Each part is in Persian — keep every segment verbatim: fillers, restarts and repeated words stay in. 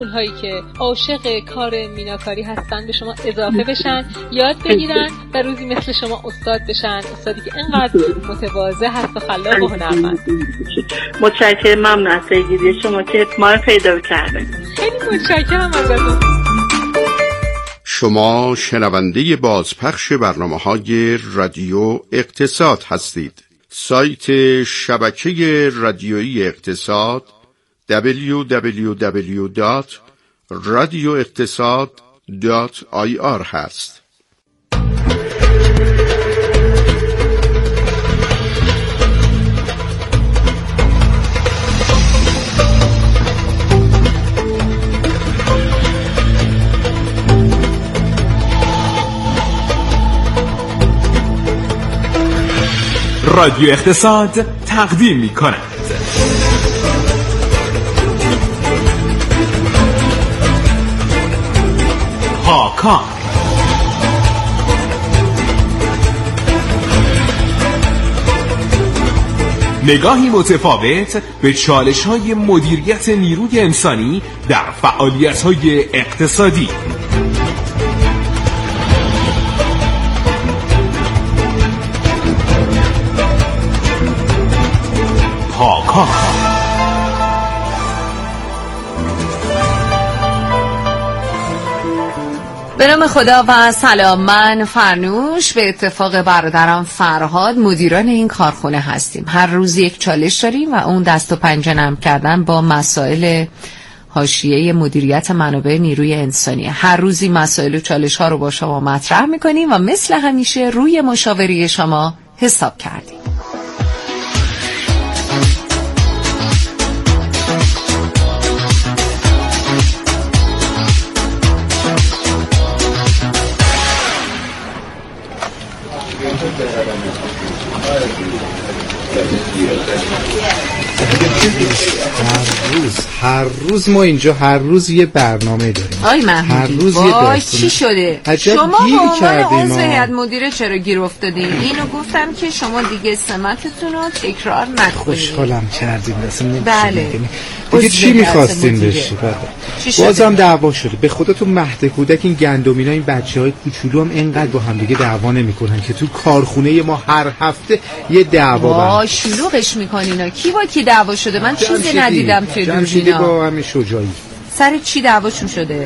هایی که عاشق کار میناکاری هستن به شما اضافه بشن، یاد بگیرن و روزی مثل شما استاد بشن، استادی که اینقدر متواضع هست و خلاق و هنرمند. متشکرم، ممنون از پیگیری شما که ما رو پیدا کردید. خیلی متشکرم ازتون. شما شنونده بازپخش برنامه‌های رادیو اقتصاد هستید. سایت شبکه رادیویی اقتصاد دبلیو دبلیو دبلیو دات رادیو اقتصاد دات آی آر هست. رادیو اقتصاد تقدیم می کند هاکان، نگاهی متفاوت به چالش‌های مدیریت نیروی انسانی در فعالیت‌های اقتصادی. هاکان. به نام خدا و سلام، من فرنوش به اتفاق برادرم فرهاد مدیران این کارخونه هستیم. هر روز یک چالش داریم و اون دست و پنجه نرم کردن با مسائل حاشیه مدیریت منابع نیروی انسانی. هر روزی مسائل و چالش ها رو با شما مطرح میکنیم و مثل همیشه روی مشاوره شما حساب کردیم. هر روز هر روز ما اینجا هر روز یه برنامه داریم. آی محمودی، هر روز یه داستان. چی شده؟ شما به عنوان عضو هیئت مدیره چرا گیر افتادین؟ اینو گفتم که شما دیگه سمتتون رو تکرار نکنید. خوشحالم کردیم اصلا. بله. دیگه چی می‌خواستین بشی؟ بازم دعوا شده. به خدا تو مهد کودک این گندمینا این بچه‌های کوچولو هم اینقدر با هم دیگه دعوا نمی‌کنن که تو کارخونه ما هر هفته یه دعوا با. وا شلوغش می‌کنینا. کی با کی دعوا شده؟ من چیزی ندیدم توی جمشیدی با همین شجاعی. سر چی دعواشون شده؟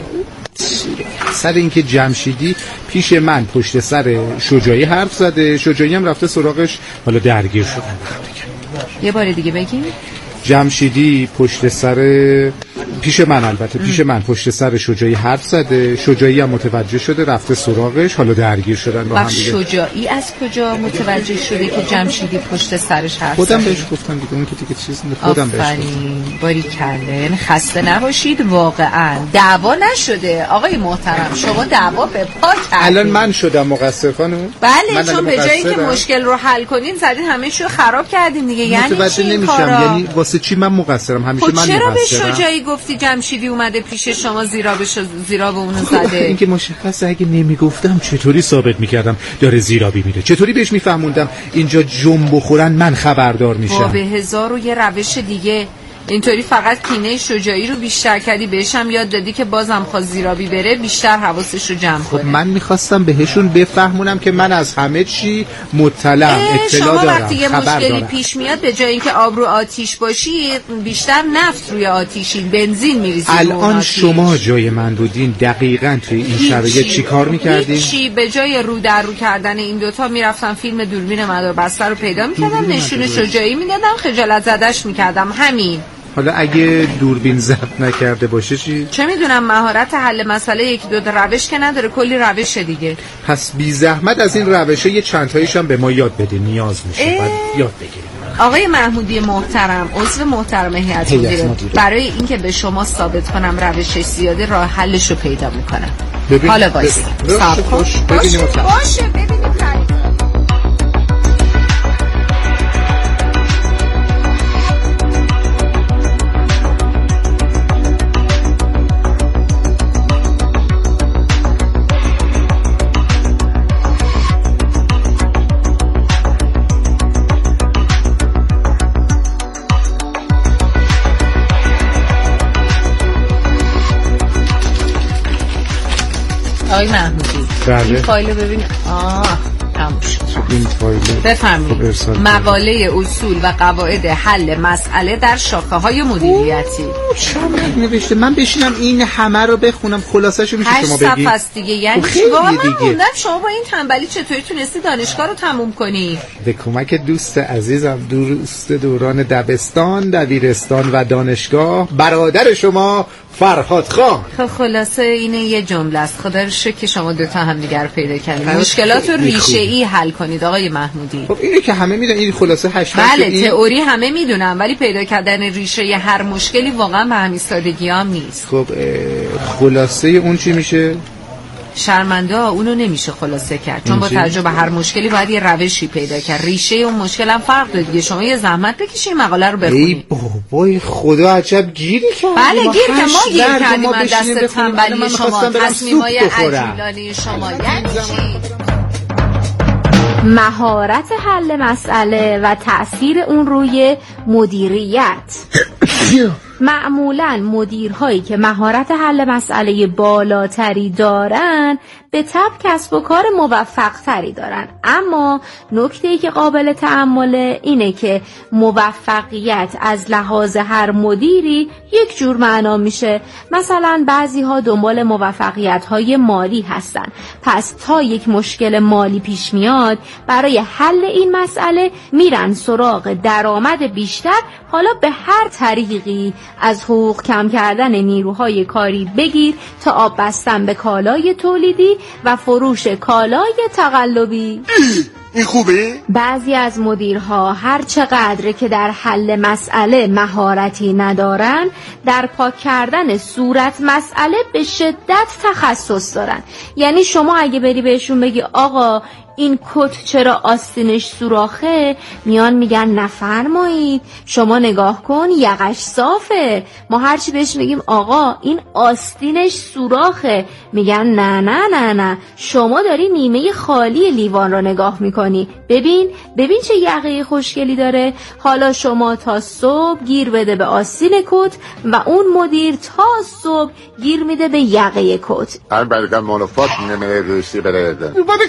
سر اینکه جمشیدی پیش من پشت سر شجاعی حرف زده، شجاعی هم رفته سراغش، حالا درگیر شدن. یه بار دیگه بگیم. جمشیدی پشت سر پیش من البته پیش من پشت سر شجاعی حرف زده، شجاعی هم متوجه شده رفته سراغش، حالا درگیر شدن با هم دیگه. شجاعی از کجا متوجه شده که جمشیدی پشت سرش حرف زده؟ خودم بهش گفتم دیگه، اون که دیگه چیز خودم بهش گفتم. باری کردن. خسته نباشید، واقعا دعوا نشده آقای محترم، شما دعوا به پا کردید. الان من شدم مقصر خانم؟ بله، چون به جایی که مشکل رو حل کنین زدین همه چو خراب کردین دیگه. یعنی چی این کارا؟ یعنی واسه چی من مقصرم؟ همیشه من مقصرم. چرا به شجاعی گفتی جمشیدی اومده پیش شما زیرا بش زیرا به اونو زده؟ این که مشخصه اگه نمیگفتم چطوری ثابت میکردم داره زیرابی میره؟ چطوری بهش میفهموندم اینجا جنب بخورن من خبردار میشم؟ به هزار و یه روش دیگه. اینطوری فقط کینه شجاعی رو بیشتر کردی، بهش هم یاد دادی که بازم خواست زیرابی بره بیشتر حواسش رو جمع کنه. خب من میخواستم بهشون بفهمونم که من از همه چی مطلعم، اطلاع دارم، شما وقتی یه مشکلی پیش میاد به جای اینکه آب رو آتیش باشی بیشتر نفت روی آتیشین، بنزین میریزی. الان شما جای من بودین دقیقاً توی این شرایط چی کار میکردین؟ چی به جای رو در رو کردن این دوتا میرفتم فیلم دوربین مدار بسته رو پیدا میکردم، نشون شجاعی میدادم، خجالت زدش میکردم. همین. حالا اگه دوربین ضبط نکرده باشه چی؟ چه میدونم، مهارت حل مسئله یکی دو روش که نداره، کلی روش دیگه. پس بی زحمت از این روشه یه چند تاییش هم به ما یاد بده، نیاز میشه بعد یاد بگیریم. آقای محمودی محترم، عضو محترم هیئت مدیره، برای اینکه به شما ثابت کنم روشش زیاده راه حلش رو پیدا میکنم. حالا وایس صبر کن. باشه باشه ببینیم. آقای محمودی این فایل رو ببین. آه تموم شد. این فایل بفرمایید. مقاله اصول و قواعد حل مسئله در شاخه‌های مدیریتی. چقدر نوشته؟ من بشینم این همه رو بخونم خلاصه‌شو میشه شما بگید؟ هشت صفحه است دیگه. یعنی واقعا من موندم شما با این تنبلی چطوری تونستی دانشگاه رو تموم کنی؟ به کمک دوست عزیزم، دوست دوران دبستان، دبیرستان و دانشگاه، برادر شما فرهاد خان. خب خلاصه اینه یه جمله است. خدا رو شکر که شما دو تا هم دیگه رو پیدا کردید. مشکلات رو ریشه‌ای حل کنید آقای محمودی. خب اینه که همه میدونن، این خلاصه هشت بله این... تئوری همه میدونن، ولی پیدا کردن ریشه هر مشکلی واقعا به همین سادگی هم نیست. خب خلاصه اون چی میشه؟ شرمنده ها اونو نمیشه خلاصه کرد، چون با توجه به هر مشکلی باید یه روشی پیدا کرد. ریشه اون مشکل هم فرق داره دیگه. شما یه زحمت بکشید این مقاله رو بخونید. ای بابای خدا عجب گیری کردیم. بله گیر که ما گیر کردیم از دست تنبلی شما، تصمیمای عجولانه شما. یعنی چی؟ مهارت حل مسئله و تأثیر اون روی مدیریت. معمولاً مدیرهایی که مهارت حل مسئله بالاتری دارن به طب کسب و کار موفق تری دارن. اما نکته‌ای که قابل تأمله اینه که موفقیت از لحاظ هر مدیری یک جور معنا میشه. مثلا بعضی ها دنبال موفقیت های مالی هستن، پس تا یک مشکل مالی پیش میاد برای حل این مسئله میرن سراغ درآمد بیشتر، حالا به هر طریقی، از حقوق کم کردن نیروهای کاری بگیر تا آب بستن به کالای تولیدی و فروش کالای تقلبی. این خوبه؟ بعضی از مدیرها هر چقدر که در حل مسئله مهارتی ندارن، در پاک کردن صورت مسئله به شدت تخصص دارن. یعنی شما اگه بری بهشون بگی آقا این کت چرا آستینش سوراخه، میان میگن نفرمایید شما نگاه کن یقش صافه. ما هرچی بهش میگیم آقا این آستینش سوراخه، میگن نه نه نه نه شما داری نیمه خالی لیوان رو نگاه میکنی، ببین ببین چه یقه خوشگلی داره. حالا شما تا صبح گیر بده به آستین کت و اون مدیر تا صبح گیر میده به یقه کت. هر برگم مولفات نمیره روشی برده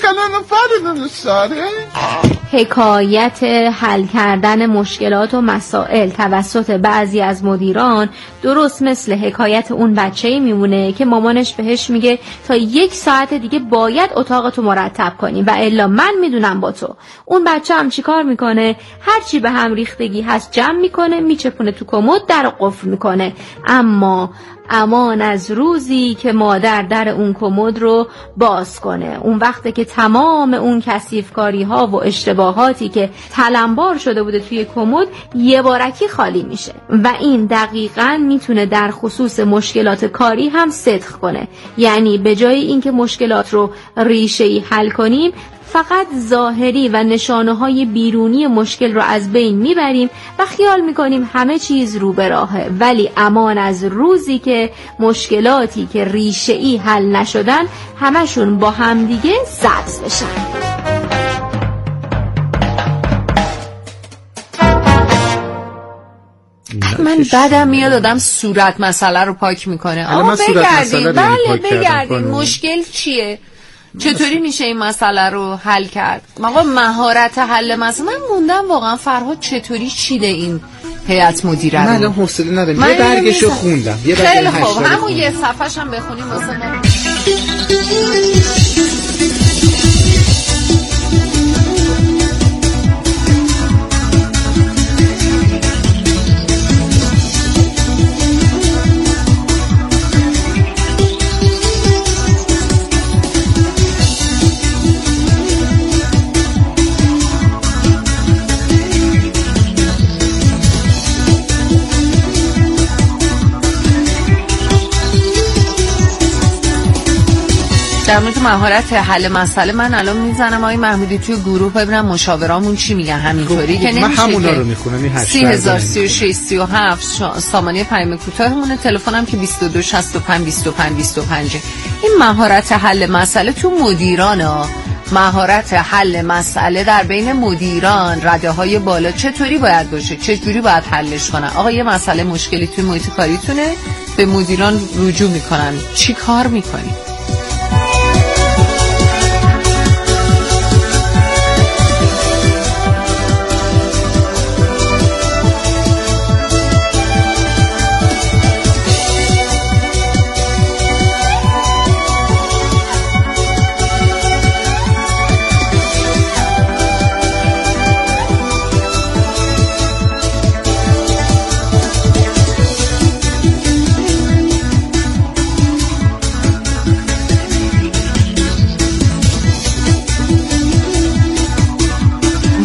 حکایت حل کردن مشکلات و مسائل توسط بعضی از مدیران درست مثل حکایت اون بچه‌ای میمونه که مامانش بهش میگه تا یک ساعت دیگه باید اتاقتو مرتب کنی و الا من میدونم با تو. اون بچه هم چیکار میکنه؟ هرچی به هم ریختگی هست جمع میکنه، میچپونه تو کمد، در قفل میکنه. اما امان از روزی که مادر در اون کمد رو باز کنه، اون وقته که تمام اون کثیفکاری ها و اشتباهاتی که تلمبار شده بوده توی کمد یه بارکی خالی میشه. و این دقیقاً میتونه در خصوص مشکلات کاری هم صدق کنه. یعنی به جای اینکه مشکلات رو ریشه‌ای حل کنیم، فقط ظاهری و نشانه‌های بیرونی مشکل رو از بین میبریم و خیال میکنیم همه چیز رو به راهه. ولی امان از روزی که مشکلاتی که ریشه‌ای حل نشدن همشون با همدیگه سبز بشن. من بعدم میاد آدم صورت مسئله رو پاک میکنه. آه بگردیم، بله بگردیم مشکل چیه؟ چطوری میشه این مسئله رو حل کرد؟ آقا مهارت حل مسئله. من موندم واقعا فرهاد چطوری چیده این هیئت مدیره رو. من الان حوصله ندارم، یه برگشو خوندم. یه خیلی خوب همون یه صفحه‌ش هم بخونیم واسه ما. در مورد مهارت حل مسئله من الان میزنم آقای محمودی توی گروه ببینم مشاورامون چی میگن. همینطوری که نمیشه. من همونا رو میخونم. این سی هزار سی و شش سی و هفت سامانه پیام کوتاهمونه، تلفنم که بیست و دو شصت و پنج بیست و پنج بیست و پنج. این مهارت حل مسئله تو مدیران ها، مهارت حل مسئله در بین مدیران رده های بالا چطوری باید باشه، چجوری باید حلش کنن. آقا یه مسئله مشکلی توی محیط کاریتونه، به مدیران رجوع میکنن، چی کار میکنی؟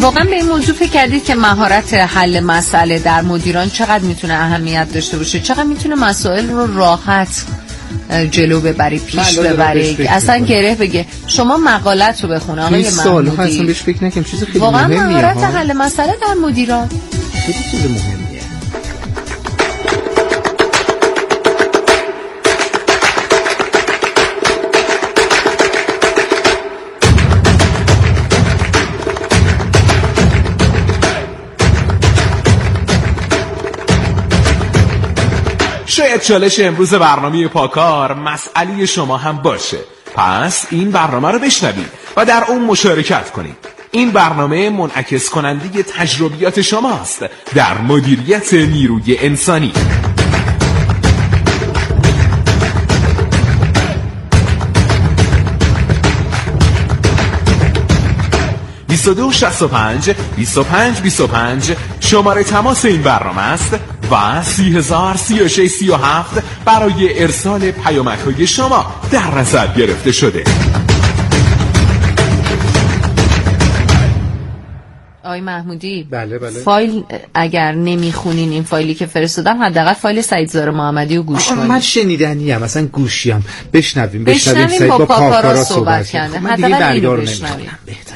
واقعا به این موضوع فکر کردید که مهارت حل مسئله در مدیران چقدر میتونه اهمیت داشته باشه؟ چقدر میتونه مسائل رو راحت جلو ببری، پیش ببری، اصلا گره بگه؟ شما مقالت رو بخون آقای محمودی. سوال ها اصلا بهش فکر نکنم، چیز خیلی واقعا مهمیه. واقعا مهارت حل مسئله در مدیران خیلی چیز مهمیه. شاید چالش امروز برنامه پاکار مسئله شما هم باشه. پس این برنامه رو بشنوید و در اون مشارکت کنید. این برنامه منعکس کننده تجربیات شماست در مدیریت نیروی انسانی. بیست و دو شصت و پنج بیست و پنج بیست و پنج شماره تماس این برنامه است و سی هزار سی و شش سی و هفت برای ارسال پیامک‌های شما در نظر گرفته شده. آقای محمودی، بله بله. فایل اگر نمیخونین این فایلی که فرستادم، حداقل فایل سعیدزار محمدی رو گوش کنید. من شنیدنی ام، مثلا گوشیم. بشنویم بشنویم سعید با پاکارا صحبت کنه. من دیگه برگار نمی‌کنم. بهتر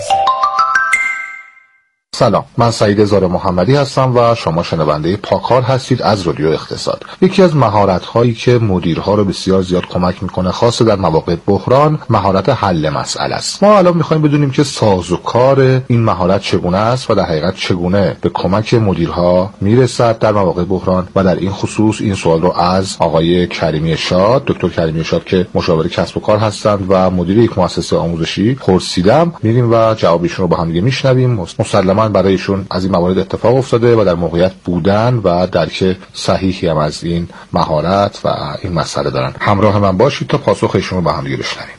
سلام، من سعید زار محمدی هستم و شما شنونده پاکار هستید از رادیو اقتصاد. یکی از مهارت‌هایی که مدیرها رو بسیار زیاد کمک میکنه، خاصه در مواقع بحران، مهارت حل مسئله است. ما الان میخوایم بدونیم که سازوکار این مهارت چگونه است و در حقیقت چگونه به کمک مدیرها میرسد در مواقع بحران. و در این خصوص این سوال رو از آقای کریمی شاد، دکتر کریمی شاد که مشاور کسب و کار هستند و مدیر یک مؤسسه آموزشی پرسیدم. میریم و جوابشون رو با هم دیگه میشنویم. مسلماً برایشون از این موارد اتفاق افتاده و در موقعیت بودن و درک صحیحی هم از این مهارت و این مسئله دارن. همراه من باشید تا پاسخشون رو با هم دیگه بشنویم.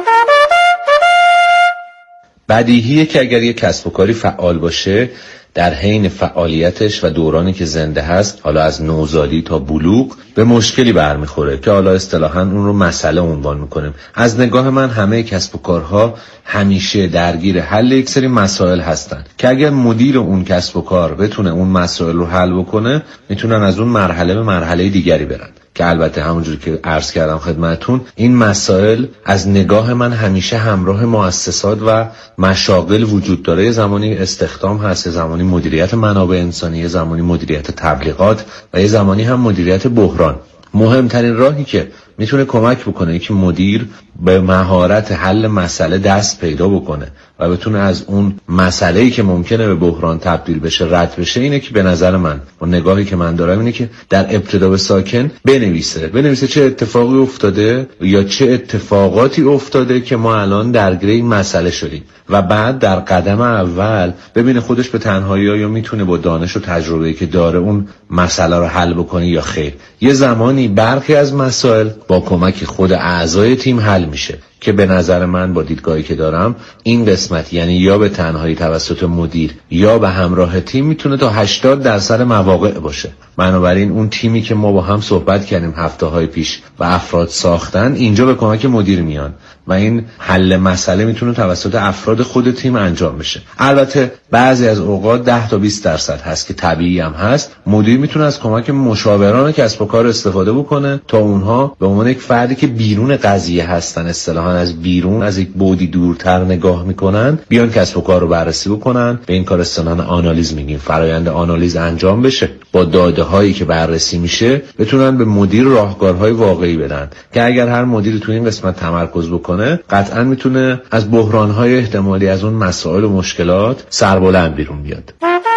بدیهیه که اگر یک کسب و کاری فعال باشه، در حین فعالیتش و دورانی که زنده هست، حالا از نوزادی تا بلوغ، به مشکلی برمیخوره که حالا اصطلاحاً اون رو مسئله عنوان میکنیم. از نگاه من همه کسب و کارها همیشه درگیر حل یک سری مسائل هستن که اگر مدیر اون کسب و کار بتونه اون مسائل رو حل بکنه، میتونن از اون مرحله به مرحله دیگری برن. که البته همونجوری که عرض کردم خدمتون، این مسائل از نگاه من همیشه همراه مؤسسات و مشاغل وجود داره. یه زمانی استخدام هست، یه زمانی مدیریت منابع انسانی، یه زمانی مدیریت تبلیغات و یه زمانی هم مدیریت بحران. مهمترین راهی که میتونه کمک بکنه که مدیر به مهارت حل مسئله دست پیدا بکنه و بتونه از اون مسئله‌ای که ممکنه به بحران تبدیل بشه رد بشه، اینه که به نظر من و نگاهی که من دارم اینه که در ابتدا به ساکن بنویسه بنویسه چه اتفاقی افتاده یا چه اتفاقاتی افتاده که ما الان درگیر این مسئله شدیم و بعد در قدم اول ببینه خودش به تنهایی آیا میتونه با دانش و تجربه‌ای که داره اون مسئله رو حل بکنه یا خیر. یه زمانی برخی از مسائل با کمک خود اعضای تیم حل میشه که به نظر من با دیدگاهی که دارم این قسمت، یعنی یا به تنهایی توسط مدیر یا به همراه تیم، میتونه تا هشتاد درصد مواقع باشه. بنابراین اون تیمی که ما با هم صحبت کردیم هفته های پیش و افراد ساختن، اینجا به کمک مدیر میان و این حل مسئله میتونه توسط افراد خود تیم انجام بشه. البته بعضی از اوقات ده تا بیست درصد هست که طبیعی هم هست. مدیر میتونه از کمک مشاوران کسب و کار استفاده بکنه تا اونها به عنوان یک فردی که بیرون قضیه هستن، اصطلاحاً از بیرون، از یک بعدی دورتر نگاه میکنن، بیان کسب و کار رو بررسی بکنن. به این کار اصطلاحاً آنالیز میگیم. فرآیند آنالیز انجام بشه، با داده هایی که بررسی میشه بتونن به مدیر راهکارهای واقعی بدن که اگر هر مدیری تو این قسمت تمرکز بکنه، قطعاً میتونه از بحران‌های احتمالی، از اون مسائل و مشکلات سربلند بیرون بیاد.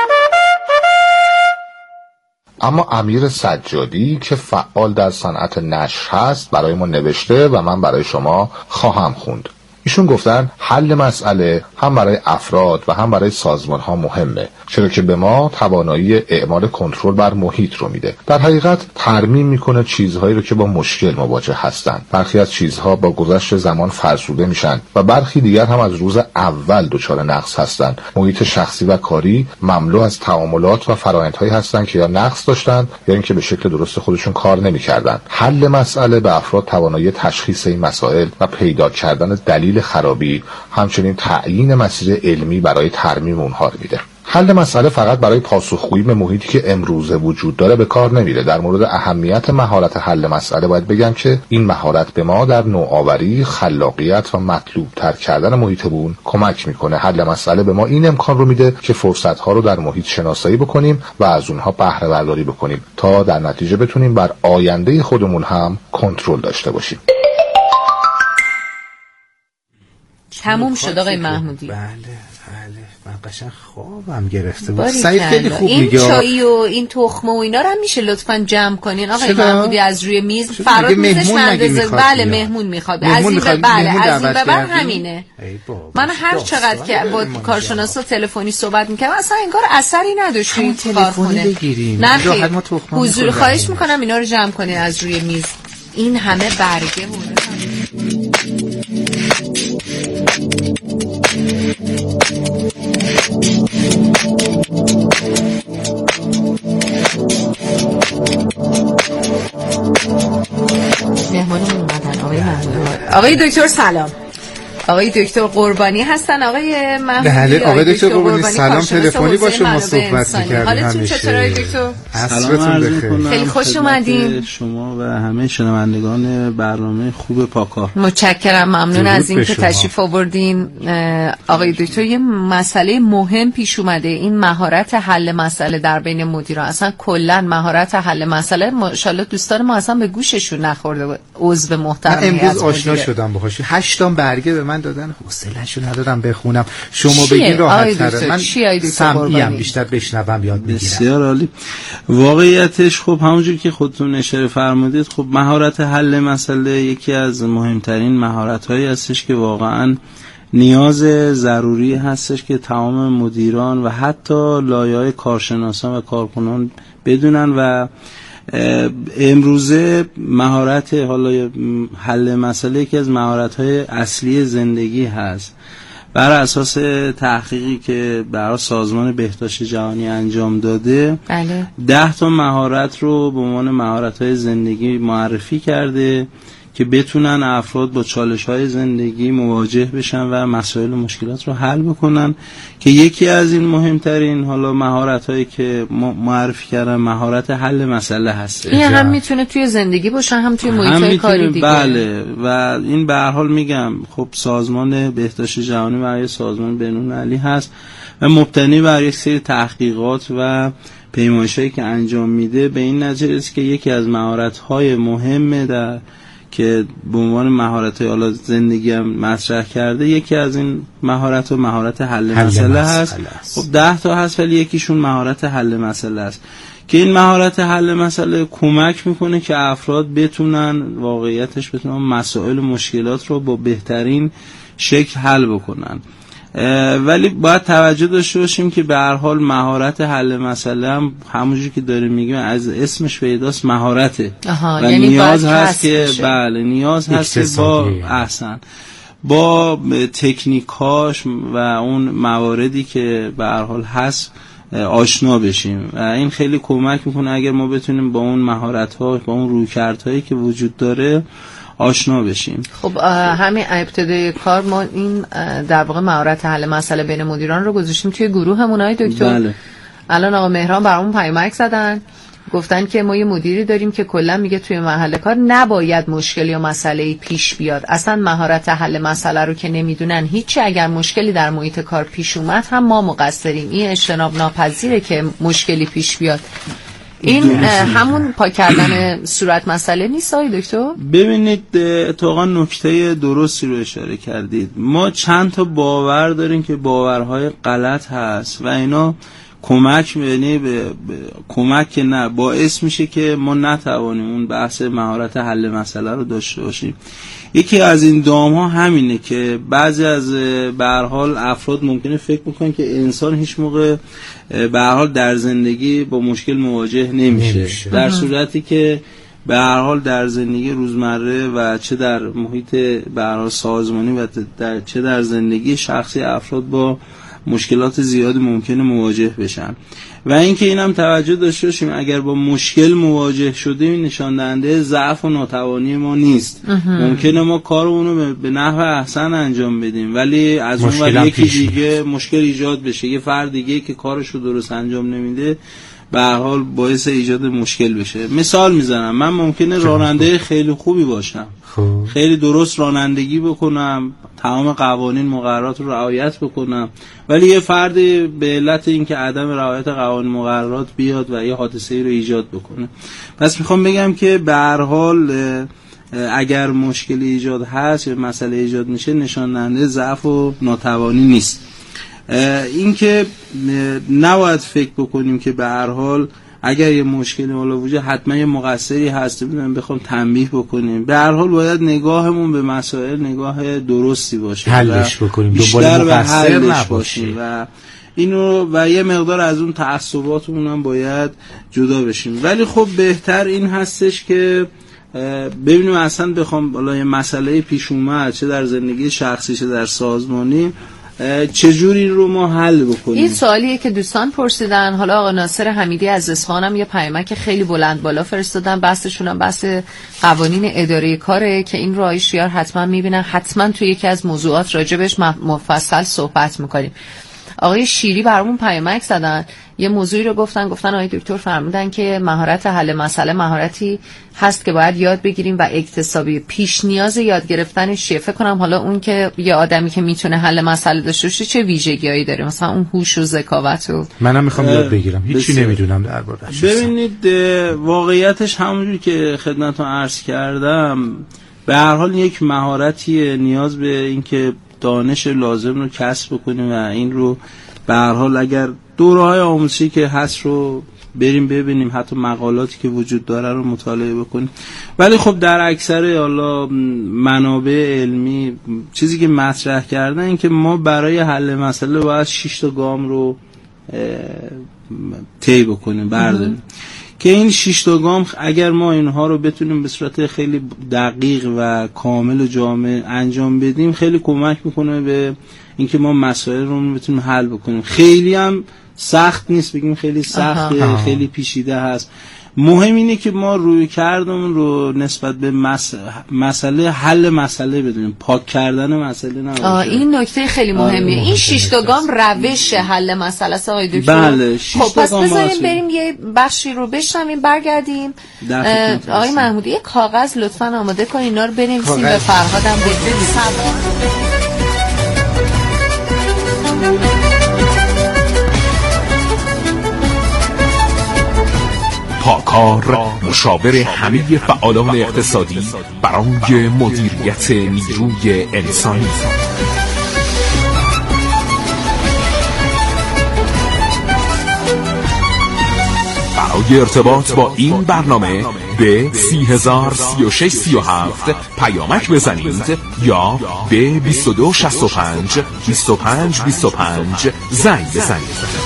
اما امیر سجادی که فعال در صنعت نشر هست برای ما نوشته و من برای شما خواهم خوند. ایشون گفتن حل مسئله هم برای افراد و هم برای سازمان ها مهمه، چرا که به ما توانایی اعمال کنترل بر محیط رو میده. در حقیقت ترمیم میکنه چیزهایی رو که با مشکل مواجه هستن. برخی از چیزها با گذشت زمان فرسوده میشن و برخی دیگر هم از روز اول دچار نقص هستن. محیط شخصی و کاری مملو از تعاملات و فرآیندهایی هستن که یا نقص داشتن یا اینکه به شکل درست خودشون کار نمیکردن. حل مسئله به افراد توانایی تشخیص این مسائل و پیدا کردن دلیل دلیل خرابی، همچنین تعیین مسیر علمی برای ترمیم اونها رو میده. حل مسئله فقط برای پاسخگویی به محیطی که امروزه وجود داره به کار نمیره. در مورد اهمیت مهارت حل مسئله باید بگم که این مهارت به ما در نوآوری، خلاقیت و مطلوب تر کردن محیط بوم کمک میکنه. حل مسئله به ما این امکان رو میده که فرصت ها رو در محیط شناسایی بکنیم و از اونها بهره برداری بکنیم تا در نتیجه بتونیم بر آینده خودمون هم کنترل داشته باشیم. تموم شد آقای محمودی. بله بله من قشنگ خوابم گرفته بود. سعید خیلی خوب میگه. این چای و این تخمه و اینا رو هم میشه لطفاً جمع کنین آقای محمودی از روی میز. فراد میزش اندازه. بله مهمون میخواد. از این به بله از این به بعد همینه. من هر چقدر که با کارشناسا تلفنی صحبت میکردم اصلا انگار اثری نداشت این کارخونه. نه خیر. حضور خواهش میکنم اینا رو جمع کنین از روی میز. این همه برگه بود. مهمانمون اومدن آقای محمود. آقای دکتر سلام. آقای دکتر قربانی هستن. آقای محمودی. بله آقای دکتر قربانی سلام. تلفنی با شما صحبت می‌کردیم. حالتون چطوره آقای دکتر؟ سلام بخیر. خیلی خوش اومدین. شما و همه شنوندگان برنامه خوب پاکار. متشکرم. ممنون از این که تشریف آوردین. آقای دکتر یه مسئله مهم پیش اومده، این مهارت حل مسئله در بین مدیران. اصلا کلا مهارت حل مسئله ماشاءالله دوستان ما اصلا به گوششون نخورده بود. عضو محترمی از امروز آشنا شدم باهاش. هشت تا برگه به من دادن، حوصله‌شو ندادم بخونم. شما بگین راحت‌تره. من سمعیم بیشتر بشنوم یاد میگیرم. بسیار عالی. واقعیتش خب همونجوری که خودتون اشاره فرمودید، خب مهارت حل مسئله یکی از مهمترین مهارت‌هایی هستش که واقعاً نیاز ضروری هستش که تمام مدیران و حتی لایه‌های کارشناسان و کارکنان بدونن. و امروزه مهارت حالا حل مسئله یکی از مهارت‌های اصلی زندگی هست. بر اساس تحقیقی که برای سازمان بهداشت جهانی انجام داده، بله. ده تا مهارت رو به عنوان مهارت‌های زندگی معرفی کرده که بتونن افراد با چالش‌های زندگی مواجه بشن و مسائل و مشکلات رو حل بکنن. که یکی از این مهمترین حالا مهارت‌هایی که معرفی کردن مهارت حل مسئله هست. این هم میتونه توی زندگی باشه هم توی محیط کاری دیگه. بله و این به هر حال میگم خب سازمان بهداشت جهانی برای سازمان بین‌المللی هست و مبتنی بر یک سری تحقیقات و پیمایش‌هایی که انجام میده به این نتیجه است که یکی از مهارت‌های مهم در که به عنوان مهارت حالا زندگی هم مطرح کرده، یکی از این مهارت و مهارت حل, حل مسئله هست. خب ده تا هست ولی یکیشون مهارت حل مسئله است که این مهارت حل مسئله کمک میکنه که افراد بتونن واقعیتش بتونن مسائل و مشکلات رو با بهترین شکل حل بکنن. ولی باید توجه داشته باشیم که به هر حال مهارت حل مسئله هم همونجوری که داریم میگیم از اسمش پیداست مهارته و یعنی نیاز هست که بله نیاز هست که با احسن با تکنیکاش و اون مواردی که به هر حال هست آشنا بشیم و این خیلی کمک میکنه اگر ما بتونیم با اون مهارت‌ها با اون رویکردهایی که وجود داره آشنا بشیم. خب همین ابتدای کار ما این در واقع مهارت حل مسئله بین مدیران رو گذاشتیم توی گروهمون های دکتر. بله. الان آقا مهران برامون پیامک زدن گفتن که ما یه مدیری داریم که کلا میگه توی محل کار نباید مشکلی یا مسئله‌ای پیش بیاد. اصلا مهارت حل مسئله رو که نمیدونن هیچی، اگر مشکلی در محیط کار پیش اومد هم ما مقصریم. این اجتناب ناپذیره که مشکلی پیش بیاد. این همون پاک کردن صورت مسئله نیست آقای دکتر؟ ببینید اتفاقا نکته درستی رو اشاره کردید. ما چند تا باور داریم که باورهای غلط هست و اینا کمک یعنی به کمک نه باعث میشه که ما نتوانیم اون بحث مهارت حل مسئله رو داشته باشیم. یکی از این دام ها همینه که بعضی از به هر حال افراد ممکنه فکر میکنن که انسان هیچ موقع به هر حال در زندگی با مشکل مواجه نمیشه, نمیشه. در صورتی که به هر حال در زندگی روزمره و چه در محیط به هر حال سازمانی و در چه در زندگی شخصی افراد با مشکلات زیادی ممکنه مواجه بشن. و اینکه اینم توجه داشته باشیم اگر با مشکل مواجه شدیم نشان دهنده ضعف و ناتوانی ما نیست. ممکنه ما کارمون رو به نحو احسن انجام بدیم ولی از اون ور یکی دیگه مشکل ایجاد بشه، یه فرد دیگه که کارش رو درست انجام نمیده به هر حال باعث ایجاد مشکل بشه. مثال میزنم، من ممکنه راننده خیلی خوبی باشم، خوب. خیلی درست رانندگی بکنم، تمام قوانین مقررات رو رعایت بکنم، ولی یه فرد به علت اینکه عدم رعایت قوانین مقررات بیاد و یه حادثه‌ای رو ایجاد بکنه. پس میخوام بگم که به هر حال اگر مشکلی ایجاد هست یا مسئله ایجاد میشه نشان دهنده ضعف و ناتوانی نیست. این که نباید فکر بکنیم که به هر حال اگر یه مشکلی حالا وجود حتما یه مقصری هست ببینیم بخوام تنبیه بکنیم. به هر حال باید نگاهمون به مسائل نگاه درستی باشه، حلش بکنیم، بیشتر به حلش باشیم و اینو و یه مقدار از اون تعصباتمون هم باید جدا بشیم. ولی خب بهتر این هستش که ببینیم اصلا بخوام حالا یه مسئله پیش اومد چه در زندگی شخصی چه در سازمانی چجوری رو ما حل بکنیم. این سوالیه که دوستان پرسیدن. حالا آقا ناصر حمیدی از اصفهانم یه پیامک خیلی بلند بالا فرستادن، بحثشون هم بحث قوانین اداره کاره که این رو آقای شیار حتما میبینن، حتما توی یکی از موضوعات راجبش مفصل صحبت میکنیم. آقای شیری برامون پیامک زدن، یه موضوعی رو گفتن گفتن آقای دکتر فرمودن که مهارت حل مسئله مهارتی هست که باید یاد بگیریم و اکتسابی، پیش نیاز یاد گرفتنش چیه. فکر کنم حالا اون که یه آدمی که میتونه حل مسئله داشته باشه چه ویژگیایی داره، مثلا اون هوش و ذکاوت و منم میخوام یاد بگیرم، هیچی نمیدونم درباره‌اش. ببینید واقعیتش همونجوری که خدمتتون عرض کردم به هر حال یک مهارتی نیاز به اینکه دانش لازم رو کسب بکنیم و این رو به هر حال اگر دوره‌های آموزشی که هست رو بریم ببینیم، حتی مقالاتی که وجود داره رو مطالعه بکنیم. ولی خب در اکثر حالا منابع علمی چیزی که مطرح کردن این که ما برای حل مسئله باید شش تا گام رو طی بکنیم، برداریم که این شش تا گام اگر ما اینها رو بتونیم به صورت خیلی دقیق و کامل و جامع انجام بدیم خیلی کمک میکنه به اینکه ما مسائل رو بتونیم حل بکنیم. خیلی هم سخت نیست بگیم خیلی سخته، آها. خیلی پیچیده هست. مهم اینه که ما روی کردمون رو نسبت به مس... مسئله حل مسئله بدونیم، پاک کردن مسئله نباشه. این نکته خیلی مهمیه. این شش تا گام روش حل مسئله است آقای دکتر. بله. خب پس بذاریم بریم یه بخشی رو بشنویم برگردیم. آقای محمودی یه کاغذ لطفاً آماده کنین، اینا رو بنویسیم به فرهادم بدیم. پاکار مشاور همه فعالان اقتصادی برای مدیریت نیروی انسانی. برای ارتباط با این برنامه به سی هزار سی و شش سی و هفت پیامک بزنید یا به بیست و دو شصت و پنج بیست و پنج بیست و پنج زنگ بزنید.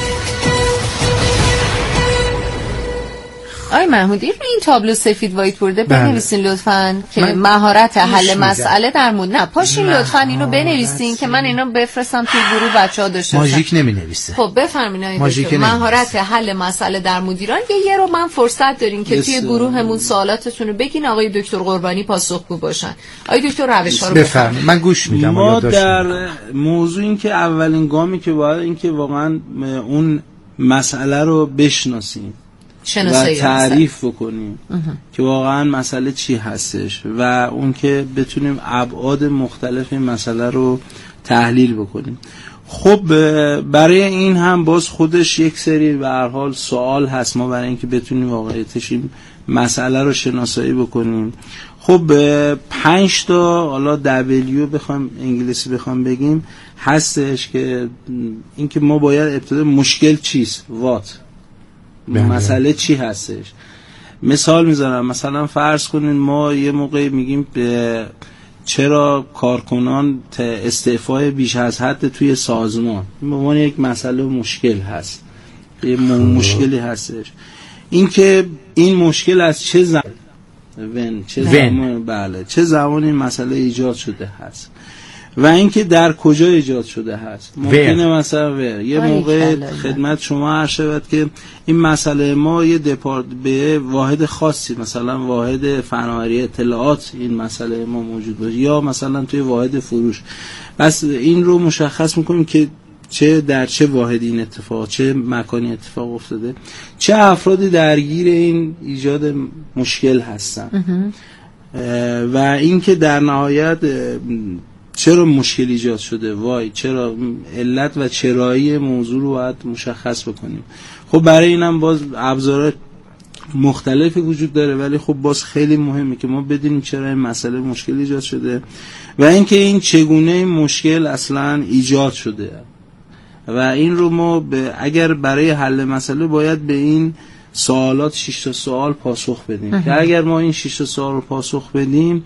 آقای محمودی روی این تابلو سفید وایت بورده بنویسین لطفاً که مهارت حل مسئله در مورد نه پاشین لطفاً اینو بنویسین که من اینو بفرستم توی گروه بچه‌ها داشته باشن. ماژیک نمی‌نویسه. خب بفرمایید آقای دکتر مهارت حل مسئله در مدیران. یه یه رو من فرصت دارین که توی گروهمون سوالاتتون رو بگین آقای دکتر قربانی پاسخگو باشن. آقای دکتر روش‌ها رو بفرمایید. من گوش میدم. ما در موضوع این که اولین گامی که باید این که واقعاً اون مسئله رو بشناسیم و تعریف بکنیم که واقعا مسئله چی هستش و اون که بتونیم ابعاد مختلف این مسئله رو تحلیل بکنیم. خب برای این هم باز خودش یک سری به هر حال سوال هست ما برای اینکه بتونیم واقعیتش این مسئله رو شناسایی بکنیم. خب پنج تا حالا دبلیو بخوام انگلیسی بخوام بگیم هستش که اینکه ما باید ابتدا مشکل چیست، وات مسئله چی هستش. مثال میذارم، مثلا فرض کنین ما یه موقع میگیم چرا کارکنان استعفای بیش از حد توی سازمان، این به عنوان یک مسئله مشکل هست، یه مشکلی هستش. این که این مشکل از چه زمان ون چه زمان بله چه زمان این مسئله ایجاد شده هست. و اینکه در کجا ایجاد شده هست. ممکنه مثلا ور یه موقع خدمت شما عرض شود که این مسئله ما یه دپارت به واحد خاصی، مثلا واحد فناوری اطلاعات این مسئله ما موجود باشه، یا مثلا توی واحد فروش. بس این رو مشخص میکنیم که چه در چه واحدی این اتفاق، چه مکانی اتفاق افتاده، چه افرادی درگیر این ایجاد مشکل هستن و اینکه در نهایت چرا مشکل ایجاد شده، وای چرا، علت و چرایی موضوع رو باید مشخص بکنیم. خب برای اینم باز ابزارات مختلفی وجود داره، ولی خب باز خیلی مهمه که ما بدونیم چرا این مسئله مشکل ایجاد شده و اینکه این چگونه این مشکل اصلا ایجاد شده و این رو ما به اگر برای حل مسئله باید به این سوالات شش تا سوال پاسخ بدیم که اگر ما این شش تا سوال رو پاسخ بدیم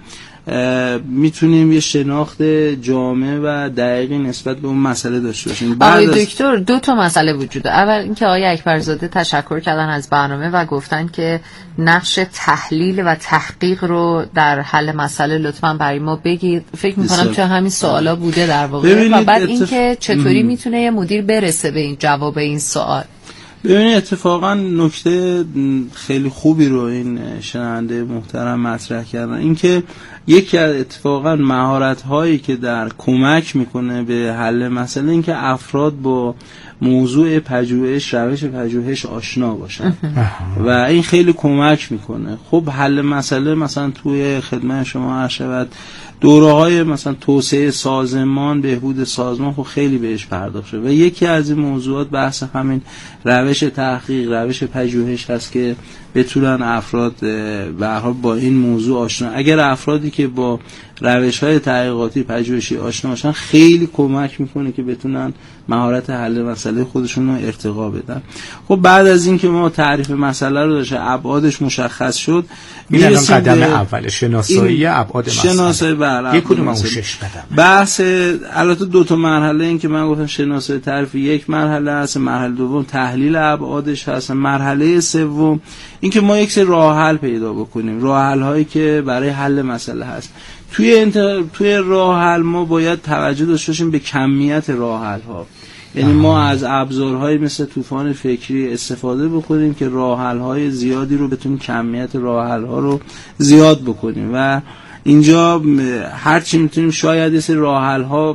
میتونیم یه شناخت جامع و دقیقی نسبت به اون مسئله داشته باشیم. آقای دکتر دو تا مسئله وجود داره. اول اینکه آقای اکبرزاده تشکر کردن از برنامه و گفتن که نقش تحلیل و تحقیق رو در حل مسئله لطفاً برای ما بگید. فکر می‌کنم چه همین سوالا بوده در واقع و بعد اتف... اینکه چطوری میتونه یه مدیر برسه به این جواب این سوال. ببینید اتفاقا نکته خیلی خوبی رو این شنونده محترم مطرح کردن، اینکه یکی از اتفاقا مهارت هایی که در کمک میکنه به حل مسئله این که افراد با موضوع پژوهش، روش پژوهش آشنا باشن و این خیلی کمک میکنه. خب حل مسئله مثلا توی خدمت شما عرض شود دوره های مثلا توسعه سازمان، بهبود سازمان خب خیلی بهش پرداخت شده و یکی از این موضوعات بحث همین روش تحقیق، روش پژوهش هست که بتونن افراد به هر حال با این موضوع آشنا. اگر افرادی که با روش‌های تحقیقاتی پژوهشی آشنا باشن خیلی کمک میکنه که بتونن مهارت حل مسئله خودشون رو ارتقا بدن. خب بعد از اینکه ما تعریف مسئله رو داشته، ابعادش مشخص شد، میرسیم قدم اول شناسایی ابعاد مسئله. شناسایی بر یک کدوم اون شش قدم. بحث البته دو تا مرحله این که من گفتم شناسایی تعریف یک مرحله است، مرحله دوم تحلیل ابعادش هست، مرحله سوم اینکه ما یک سری راه حل پیدا بکنیم، راه حل هایی که برای حل مسئله هست. توی انت... توی راه حل ما باید توجه داشته باشیم به کمیت راه حل ها، یعنی ما از ابزارهای مثل طوفان فکری استفاده بکنیم که راه حل های زیادی رو بتونیم کمیت راه حل ها رو زیاد بکنیم و اینجا هر چی میتونیم، شاید یه سری راه حل ها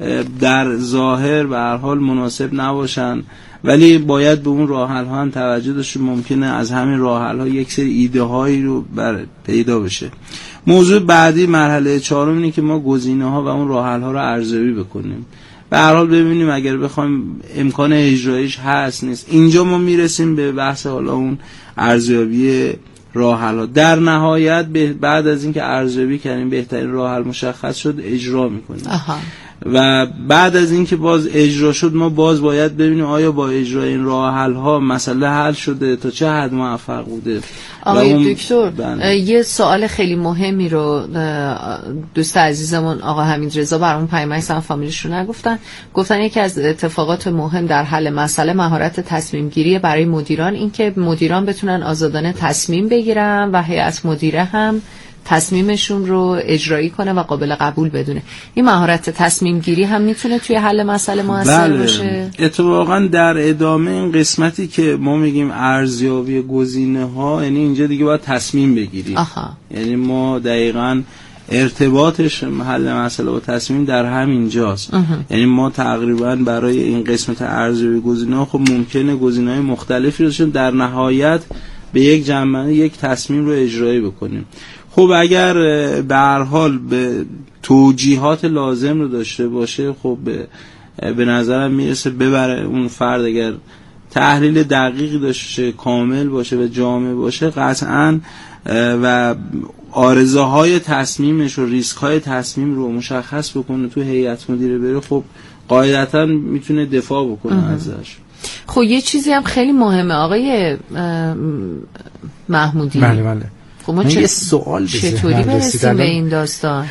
در ظاهر به هر حال مناسب نباشن ولی باید به اون راه حل ها هم توجه داشته. ممکنه از همین راه حل ها یک سری ایده هایی رو بر پیدا بشه. موضوع بعدی مرحله چهارم اینه که ما گزینه ها و اون راه حل ها رو ارزیابی بکنیم، به هر حال ببینیم اگر بخوایم امکان اجرایش هست نیست. اینجا ما میرسیم به بحث حالا اون ارزیابی راه حل ها. در نهایت بعد از اینکه ارزیابی کردیم بهترین راه حل مشخص شد، اجرا میکنیم و بعد از اینکه باز اجرا شد ما باز باید ببینیم آیا با اجرای این راه حل ها مسئله حل شده، تا چه حد موفق بوده. آقای دکتر یه سوال خیلی مهمی رو دوست عزیزمون آقا حمید رضا برامون پیام سن فامیلیش رو نگفتن، گفتن یکی از اتفاقات مهم در حل مسئله مهارت تصمیم گیری برای مدیران، اینکه مدیران بتونن آزادانه تصمیم بگیرن و هیئت مدیره هم تصمیمشون رو اجرایی کنه و قابل قبول بدونه. این مهارت تصمیم گیری هم میتونه توی حل مسئله موثر بله. باشه. اتفاقا در ادامه این قسمتی که ما میگیم ارزیابی گزینه ها، یعنی اینجا دیگه باید تصمیم بگیریم. آها. یعنی ما دقیقاً ارتباطش حل مسئله و تصمیم در همین جاست. یعنی ما تقریبا برای این قسمت ارزیابی گزینه ها خب ممکنه گزینه‌های مختلفی داشته، در نهایت به یک جنبه یک تصمیم رو اجرایی بکنیم. خب اگر به هر حال به توجیهات لازم رو داشته باشه، خب به, به نظرم میرسه ببره اون فرد اگر تحلیل دقیقی داشته، کامل باشه و جامع باشه، قطعاً و آرزوهای تصمیمش و ریسک‌های تصمیم رو مشخص بکنه تو هیئت مدیره بره، خب قاعدتاً میتونه دفاع بکنه ازش. خب یه چیزی هم خیلی مهمه آقای محمودی. بله بله. خب ما چه... سوال چطوری برسیم به این داستان؟